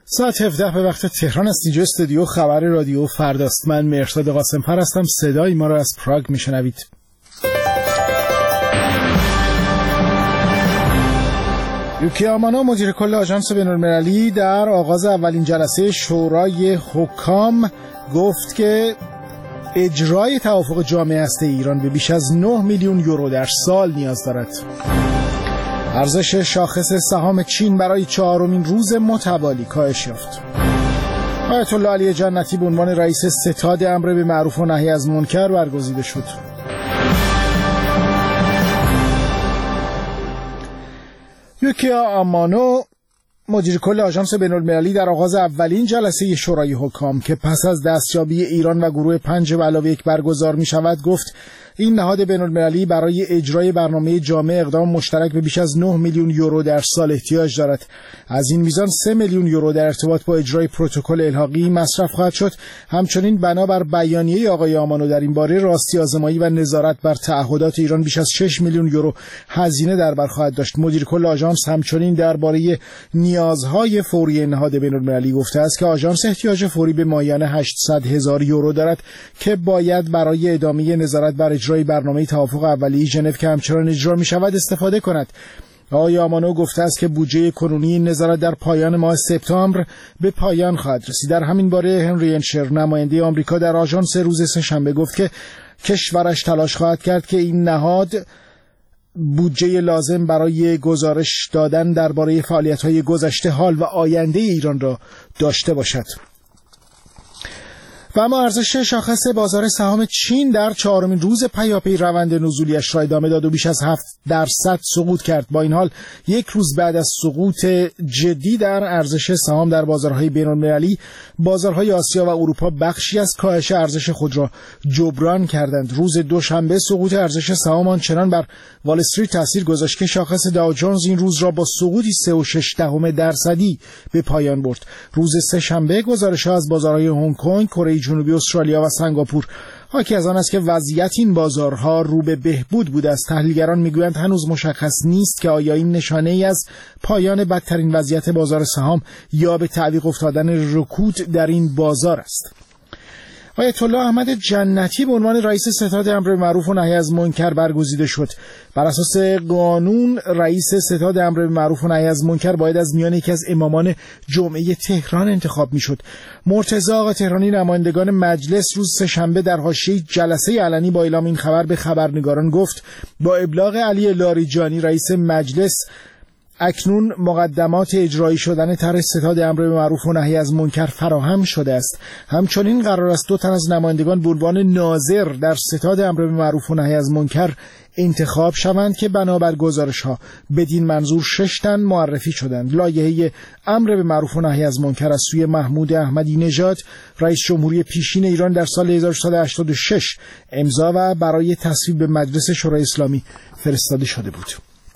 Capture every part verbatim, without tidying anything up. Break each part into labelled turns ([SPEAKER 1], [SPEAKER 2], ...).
[SPEAKER 1] ساعت هفده به وقت تهران است. اینجا استودیو خبر رادیو فرداست. من مهرداد قاسم‌پر هستم. صدای ما را از پراگ میشنوید. یوکی آمانو مدیر کل آژانس بین‌المللی در آغاز اولین جلسه شورای حکام گفت که اجرای توافق جامع هسته ایران به بیش از نه میلیون یورو در سال نیاز دارد. ارزش شاخص سهام چین برای چهارمین روز متوالی کاهش یافت. آیت الله علی جنتی به عنوان رئیس ستاد امر به معروف و نهی از منکر برگزیده شد. یوکیا آمانو مدیر کل آژانس بین‌المللی در آغاز اولین جلسه شورای حکام که پس از دستیابی ایران و گروه پنج به علاوه یک برگزار می شود گفت این نهاد بین‌المللی برای اجرای برنامه جامع اقدام مشترک به بیش از نه میلیون یورو در سال احتیاج دارد. از این میزان سه میلیون یورو در ارتباط با اجرای پروتکل الحاقی مصرف خواهد شد. همچنین بنابر بیانیه آقای آمانو در این باره راستی آزمایی و نظارت بر تعهدات ایران بیش از شش میلیون یورو هزینه در بر خواهد داشت. مدیر کل آژانس همچنین درباره نیازهای فوری نهاد بین‌المللی گفته است که آژانس احتیاج فوری به مایانه هشتصد هزار یورو دارد که باید برای ادامه نظارت بر اجرای برنامه توافق اولیه ژنو که همچنان اجرا می شود استفاده کند. آقای آمانو گفته است که بودجه کنونی نظارت در پایان ماه سپتامبر به پایان خواهد رسید. در همین باره هنری انشر نماینده آمریکا در آژانس روز سه‌شنبه گفت که کشورش تلاش خواهد کرد که این نهاد بودجه لازم برای گزارش دادن درباره فعالیت‌های گذشته، حال و آینده ایران را داشته باشد. و اما ارزش شاخص بازار سهام چین در چهارمین روز پیاپی روند نزولیش را ادامه داد و بیش از هفت درصد سقوط کرد. با این حال یک روز بعد از سقوط جدی در ارزش سهام در بازارهای بین‌المللی، بازارهای آسیا و اروپا بخشی از کاهش ارزش خود را جبران کردند. روز دوشنبه سقوط ارزش سهام آنچنان بر وال استریت تاثیر گذاشت که شاخص داو جونز این روز را با سقوطی سه و شش دهم درصدی به پایان برد. روز سه‌شنبه گزارش‌ها از بازارهای هنگ کنگ، کره جنوبی، استرالیا و سنگاپور حاکی از آن است که وضعیت این بازارها رو به بهبود بوده است. تحلیلگران میگویند هنوز مشخص نیست که آیا این نشانه ای از پایان بدترین وضعیت بازار سهام یا به تعویق افتادن رکود در این بازار است. آیت الله احمد جنتی به عنوان رئیس ستاد امر به معروف و نهی از منکر برگزیده شد. بر اساس قانون رئیس ستاد امر به معروف و نهی از منکر باید از میان یکی از امامان جمعه تهران انتخاب میشد. مرتضی آقا تهرانی نمایندگان مجلس روز سه‌شنبه در حاشیه جلسه علنی با اعلام این خبر به خبرنگاران گفت با ابلاغ علی لاریجانی رئیس مجلس اکنون مقدمات اجرایی شدن طرح ستاد امر به معروف و نهی از منکر فراهم شده است. همچنین قرار است دو تن از نمایندگان به عنوان ناظر در ستاد امر به معروف و نهی از منکر انتخاب شوند که بنابر گزارش‌ها بدین منظور شش تن معرفی شدند. لایحه امر به معروف و نهی از منکر از سوی محمود احمدی نژاد رئیس جمهوری پیشین ایران در سال هزار و سیصد و هشتاد و شش امضا و برای تصویب به مجلس شورای اسلامی فرستاده شده بود.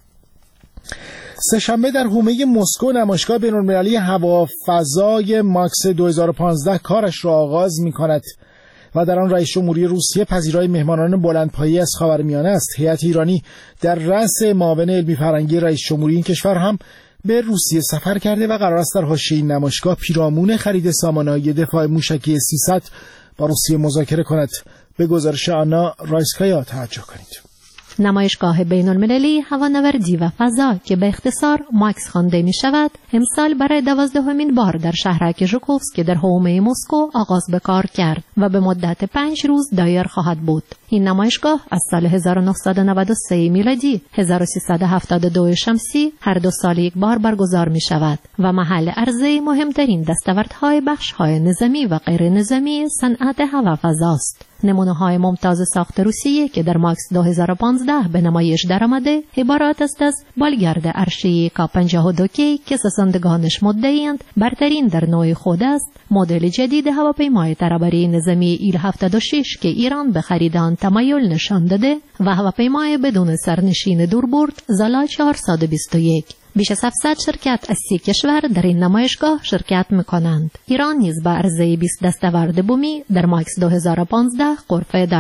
[SPEAKER 1] سه‌شنبه در حومه مسکو نمایشگاه بین‌المللی هوافضای ماکس دو هزار و پانزده کارش را آغاز می‌کند و در آن رئیس جمهوری روسیه پذیرای مهمانان بلندپایه‌ای از خاورمیانه است. هیئت ایرانی در رأس معاون علمی فرهنگی رئیس جمهوری این کشور هم به روسیه سفر کرده و قرار است در حاشیه این نمایشگاه پیرامون خرید سامانه‌های دفاع موشکی سیصد با روسیه مذاکره کند. به گزارش آنا رایسکایا توجه کنید.
[SPEAKER 2] نمایشگاه بین‌المللی هوانوردی و فضا که به اختصار ماکس خوانده می شود، امسال برای دوازدهمین بار در شهرک ژوکوفسکی در حومه مسکو آغاز به کار کرد و به مدت پنج روز دایر خواهد بود. این نمایشگاه از سال هزار و نهصد و نود و سه میلادی هزار و سیصد و هفتاد و دو شمسی هر دو سال یک بار برگزار می شود و محل عرضه مهمترین دستاوردهای بخش‌های نظامی و غیر نظامی صنعت هوافضاست. نمونه‌های ممتاز ساخت روسیه که در ماکس دو هزار و پانزده به نمایش درآمده عبارت است از بالگرد عرشه‌ای کا پنجاه و دو کی که سازندگانش مدعی‌اند برترین در نوع خود است، مدل جدید هواپیمای ترابری نظامی ایل هفتاد و شش که ایران به خرید آن تمایل نشان داده و هواپیمای بدون سرنشین دوربرد زالا چهارصد و بیست و یک. بیش از هفتصد شرکت از سی کشور در این نمایشگاه شرکت می‌کنند. ایران نیز با عرضه بیست دستاورد بومی در ماکس دو هزار و پانزده غرفه دارد.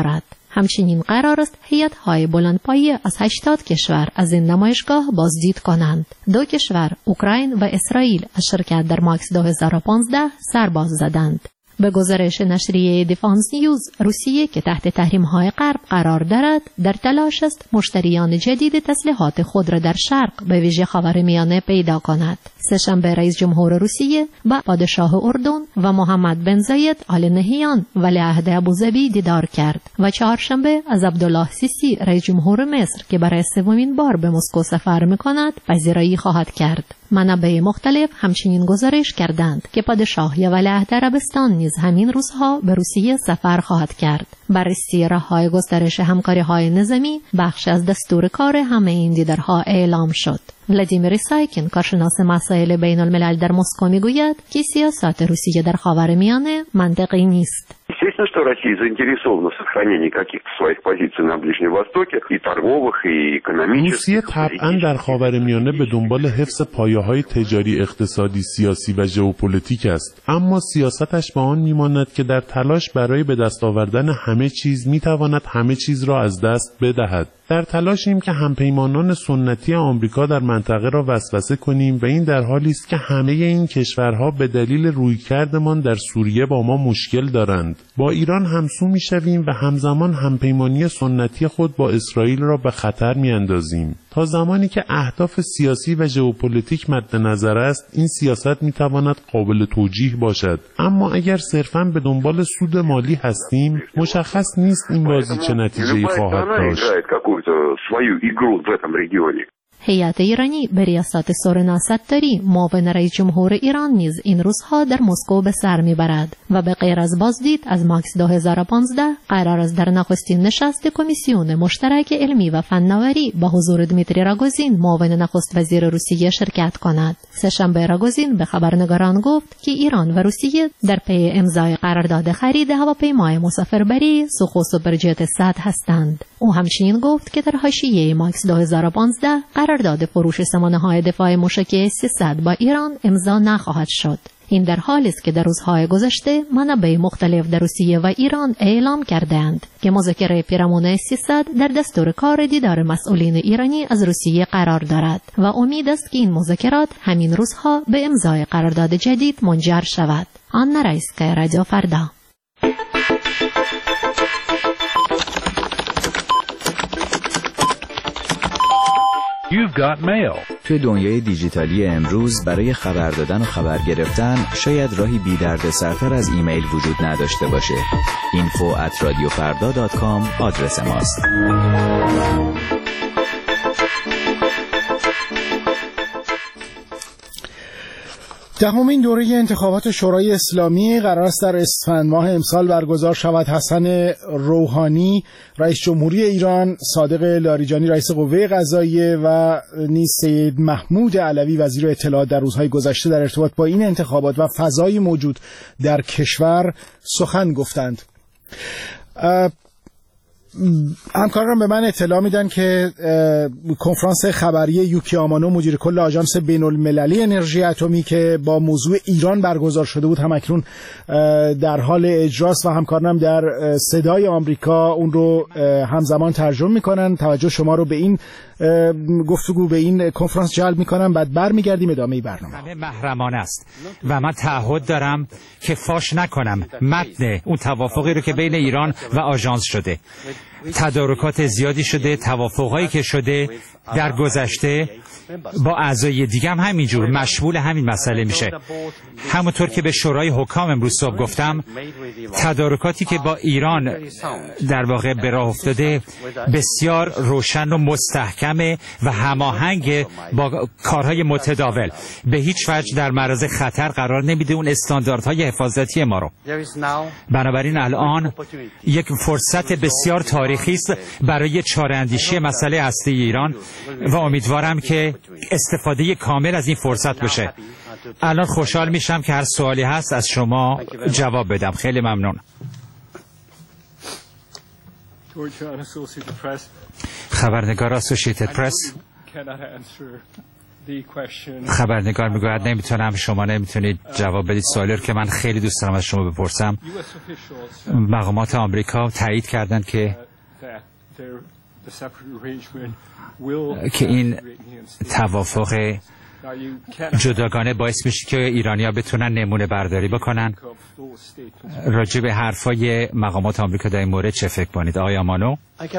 [SPEAKER 2] همچنین قرار است هیئت‌های بلندپایه از هشتاد کشور از این نمایشگاه بازدید کنند. دو کشور، اوکراین و اسرائیل، از شرکت در ماکس دو هزار و پانزده سرباز زدند. به گزارش نشریه دیفانس نیوز، روسیه که تحت تحریم‌های غرب قرار دارد، در تلاش است مشتریان جدید تسلیحات خود را در شرق به ویژه خاورمیانه پیدا کند. سه‌شنبه رئیس جمهور روسیه با پادشاه اردن و محمد بن زاید آل نهیان ولیعهد ابوظبی دیدار کرد و چهارشنبه از عبدالله سیسی رئیس جمهور مصر که برای سومین بار به مسکو سفر می‌کند پذیرایی خواهد کرد. منابع مختلف همچنین گزارش کردند که پادشاه یا ولیعهد عربستان نیز همین روزها به روسیه سفر خواهد کرد. بررسی راه‌های گسترش همکاری‌های نظامی بخش از دستور کار همه این دیدارها اعلام شد. ولادیمیر سایکین، کارشناس مسائل بین الملل در مسکو، میگوید که سیاست روسیه در خاورمیانه منطقی نیست.
[SPEAKER 3] Естественно, что Россия заинтересована в сохранении каких-то своих позиций на Ближнем Востоке, и торговых, и экономических.
[SPEAKER 4] روسیه طبعا در خاورمیانه به دنبال حفظ پایه‌های تجاری، اقتصادی، سیاسی و ژئوپلیتیک است، اما سیاستش به آن میماند که در تلاش برای به دست آوردن همه چیز میتواند همه چیز را از دست بدهد. در تلاشیم که همپیمانان سنتی آمریکا در منطقه را وسوسه کنیم و این در حالی است که همه این کشورها به دلیل رویکردمان در سوریه با ما مشکل دارند. با ایران همسو میشویم و همزمان همپیمانی سنتی خود با اسرائیل را به خطر میاندازیم. تا زمانی که اهداف سیاسی و ژئوپلیتیک مد نظر است، این سیاست میتواند قابل توجیه باشد، اما اگر صرفاً به دنبال سود مالی هستیم، مشخص نیست این بازی چه نتیجه‌ای خواهد داشت.
[SPEAKER 2] هیئت ایرانی به ریاست سورنا ستاری، معاون رئیس جمهور ایران، نیز این روزها در مسکو به سر میبرد و به غیر از بازدید از ماکس دو هزار و پانزده قرار است در نخستین نشست کمیسیون مشترک علمی و فناوری با حضور دمیتری راگوزین، معاون نخست وزیر روسیه، شرکت کند. سه‌شنبه راگوزین به خبرنگاران گفت که ایران و روسیه در پی امضای قرارداد خرید هواپیمای مسافربری سوخو سوپرجت صد هستند. او همچنین گفت که در حاشیه ماکس دو هزار و پانزده قرارداد فروش سامانه‌های دفاع موشکی سیصد با ایران امضا نخواهد شد. این در حالی است که در روزهای گذشته منابع مختلف در روسیه و ایران اعلام کردند که مذاکره پیرامون سیصد در دستور کار دیدار مسئولین ایرانی از روسیه قرار دارد و امید است که این مذاکرات همین روزها به امضای قرارداد جدید منجر شود. آنا رایسکا، رادیو فردا.
[SPEAKER 5] You've got mail.
[SPEAKER 6] توی دنیای دیجیتالی امروز برای خبر دادن و خبر گرفتن شاید راهی بی درد سرتر از ایمیل وجود نداشته باشه. اینفو ات رادیو فردا دات کام آدرس ماست.
[SPEAKER 1] دهمین دوره انتخابات شورای اسلامی قرار است در اسفند ماه امسال برگزار شود. حسن روحانی رئیس جمهوری ایران، صادق لاریجانی رئیس قوه قضاییه و نیز سید محمود علوی وزیر اطلاعات در روزهای گذشته در ارتباط با این انتخابات و فضای موجود در کشور سخن گفتند. همکاران به من اطلاع میدن که کنفرانس خبری یوکی آمانو، مدیر کل آژانس بین المللی انرژی اتمی که با موضوع ایران برگزار شده بود، همکنون در حال اجراست و همکارانم در صدای آمریکا اون رو همزمان ترجمه میکنن. توجه شما رو به این گفتگو، به این کنفرانس جلب میکنم، بعد برمیگردیم ادامه برنامه.
[SPEAKER 7] همه محرمانه است و من تعهد دارم که فاش نکنم متن اون توافقی رو که بین ایران و آژانس شده. تدارکات زیادی شده، توافقایی که شده در گذشته با اعضای دیگه هم همینجور مشمول همین مسئله میشه. همونطور که به شورای حکام امروز صبح گفتم، تدارکاتی که با ایران در واقع به راه افتاده بسیار روشن و مستحکمه و هماهنگ با کارهای متداول، به هیچ وجه در معرض خطر قرار نمیده اون استانداردهای حفاظتی ما رو. بنابراین الان یک فرصت بسیار تاریخی است برای چاره‌اندیشی مسئله هسته ایران و امیدوارم که استفاده کامل از این فرصت بشه. الان خوشحال میشم که هر سوالی هست از شما جواب بدم. خیلی ممنون. خبرنگار اسوسییتد پرس. خبرنگار میگوید نمیتونم، شما نمیتونید جواب بدید سوالی رو که من خیلی دوست دارم از شما بپرسم. مقامات آمریکا تایید کردند که که این توافق جداگانه باعث میشه که ایرانی‌ها بتونن نمونه برداری بکنن. راجع به حرفای مقامات آمریکا در این مورد چه فکر کنید آقای آمانو؟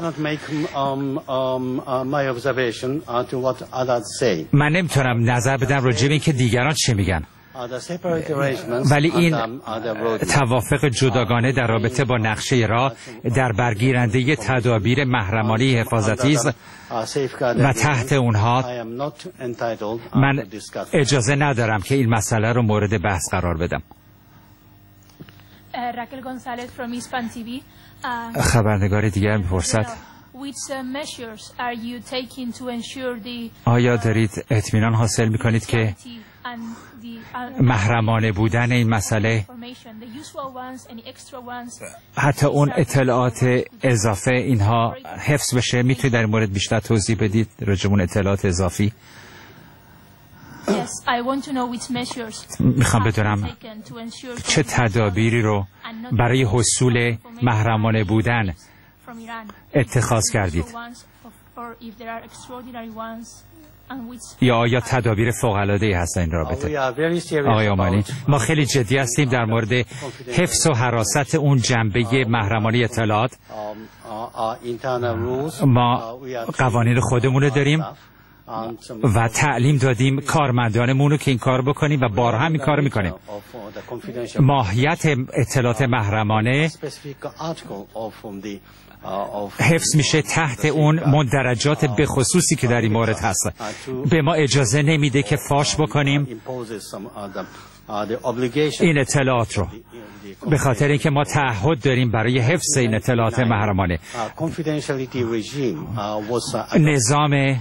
[SPEAKER 7] من نمیتونم نظر بدم راجع به این که دیگران چه میگن، ولی این توافق جداگانه در رابطه با نقشه راه در برگیرنده تدابیر محرمانه حفاظتی است و تحت اونها من اجازه ندارم که این مسئله رو مورد بحث قرار بدم. خبرنگار دیگر می‌پرسد آیا دارید اطمینان حاصل می‌کنید که محرمانه بودن این مسئله، حتی اون اطلاعات اضافه اینها حفظ بشه؟ میتونید در این مورد بیشتر توضیح بدید راجع به اون اطلاعات اضافی؟ میخوام بدونم چه تدابیری رو برای حصول محرمانه بودن اتخاذ کردید، یا آیا تدابیر فوق‌العاده‌ای هست این رابطه؟ آقای آمانی، ما خیلی جدی هستیم در مورد حفظ و حراست اون جنبه محرمانه اطلاعات. ما قوانین خودمون رو داریم و تعلیم دادیم کارمندانمون رو که این کار بکنیم و بارها هم این کار میکنیم. ماهیت اطلاعات محرمانه حفظ میشه تحت اون مندرجات به خصوصی که در این مورد هست. به ما اجازه نمیده که فاش بکنیم این اطلاعات رو، به خاطر اینکه ما تعهد داریم برای حفظ این اطلاعات محرمانه. نظام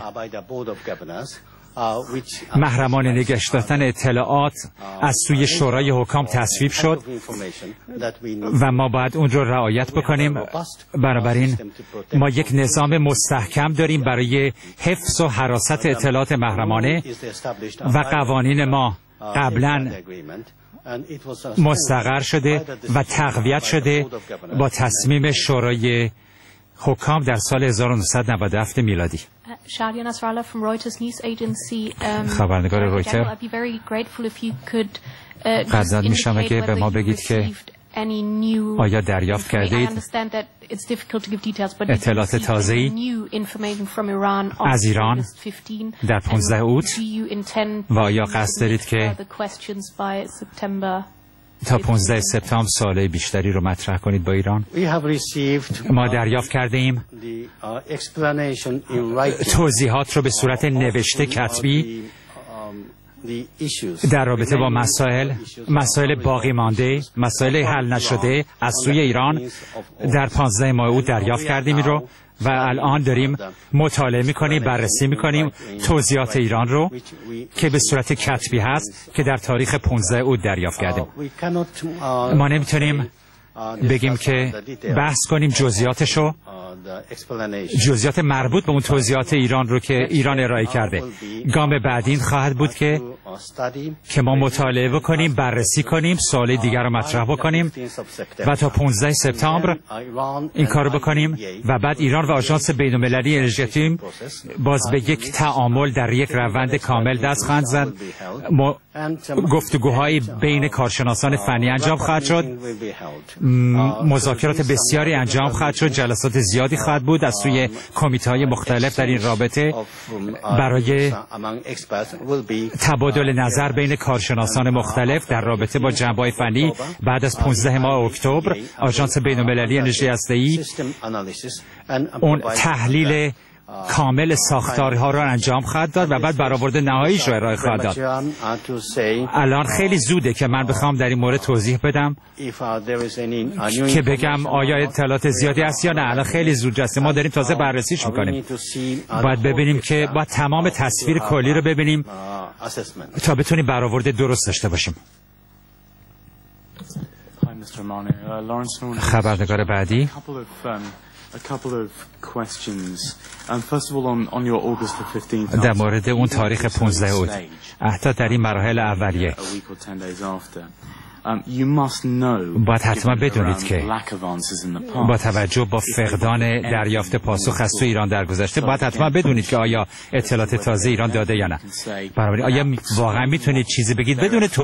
[SPEAKER 7] محرمانه نگهش داشتن اطلاعات از سوی شورای حکام تصویب شد و ما باید اون رو رعایت بکنیم. بنابراین ما یک نظام مستحکم داریم برای حفظ و حراست اطلاعات محرمانه و قوانین ما قبلا مستقر شده و تقویت شده با تصمیم شورای حکام در سال هزار و نهصد و نود و هفت میلادی. خبرنگار رویتر، قدردان میشم اگه به ما بگید که آیا دریافت کرده اید اطلاعات تازه‌ای از ایران در پانزده اوت و آیا قصد دارید که تا پانزده سپتامبر سوالای بیشتری رو مطرح کنید با ایران؟ ما دریافت کرده ایم توضیحات رو به صورت نوشته کتبی در رابطه با مسائل مسائل باقی مانده، مسائل حل نشده از سوی ایران در پانزده ماه اوت دریافت کردیم این رو و الان داریم مطالعه میکنیم، بررسی میکنیم توضیحات ایران رو که به صورت کتبی هست که در تاریخ پانزده اوت دریافت کردیم. ما نمیتونیم بگیم که بحث کنیم جزئیاتشو، جزئیات مربوط به اون توضیحات ایران رو که ایران ارائه کرده. گام بعدی این خواهد بود که که ما مطالعه بکنیم، بررسی کنیم، سوال دیگر رو مطرح بکنیم و تا پانزده سپتامبر این کار بکنیم و بعد ایران و آژانس بین‌المللی انرژی اتمی باز به یک تعامل در یک روند کامل دست خواهند زد. گفتگوهای بین کارشناسان فنی انجام خواهد شد، مذاکرات بسیاری انجام خواهد شد، جلسات زیادی خواهد بود از سوی کمیته‌های مختلف در این رابطه برای تبادل نظر بین کارشناسان مختلف در رابطه با جنبه‌های فنی. بعد از پانزده ماه اکتبر آژانس بین‌المللی انرژی هسته‌ای اون تحلیل کامل ساختارها را انجام خواهد داد و بعد برآورد نهاییش را ارائه خواهد داد. الان خیلی زوده که من بخوام در این مورد توضیح بدم که بگم آیا اطلاعات زیادی هست یا نه. الان خیلی زود است، ما داریم تازه بررسیش میکنیم. باید ببینیم که باید تمام تصویر کلی رو ببینیم تا بتونیم برآورد درست داشته باشیم. خبرنگار بعدی. در مورد اون تاریخ پانزده اوت، حتی در این مراحل اولیه باید حتما بدونید که با توجه با فقدان دریافت پاسخ از تو ایران در گذشته باید حتما بدونید که آیا اطلاعات تازه ایران داده یا نه. بنابراین آیا واقعا میتونید چیزی بگید بدون تو